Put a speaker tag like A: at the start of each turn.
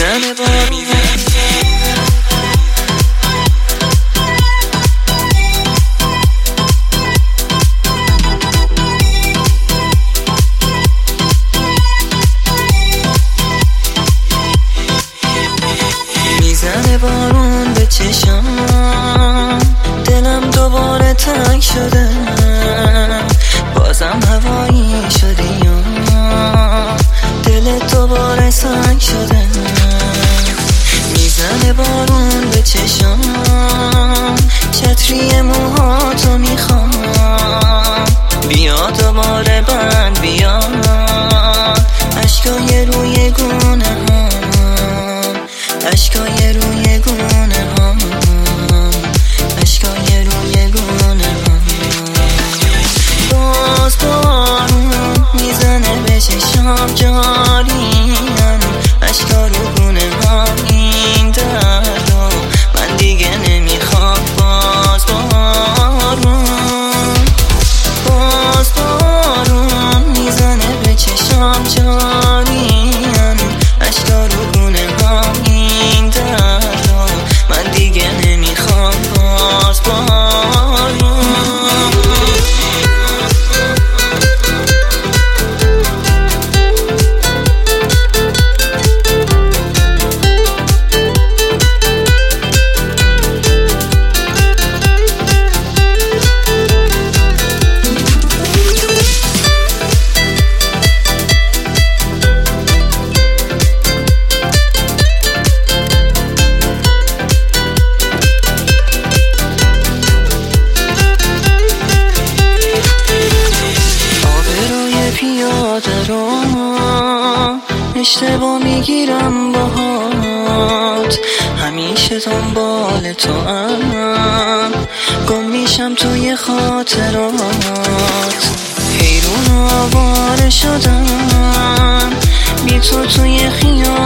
A: میزنه بارون. میزنه بارون به چشام، دلم دوباره تنگ شده، بازم هوایی شدی یا دلت دوباره سنگ شده. میزنه بارون به چشام، چتری موهاتو میخوام، بیا دوباره بند بیا، اشکای روی گونه هم، اشکای روی گونه هم، اشکای روی گونه هم. باز بارون میزنه به چشام، جاریم اشکا رو گونه ها، این درد رو من دیگه نمیخوام. باز بارون میزنه به چشام، جاریم اشکا رو گونه ها، این درد رو من دیگه نمیخوام. باز بارون پیاده رو اشتباه میگیرم باهات، همیشه دنبال تو ام، گم میشم توی خاطرات، حیرون و آواره شدم بی تو توی خیال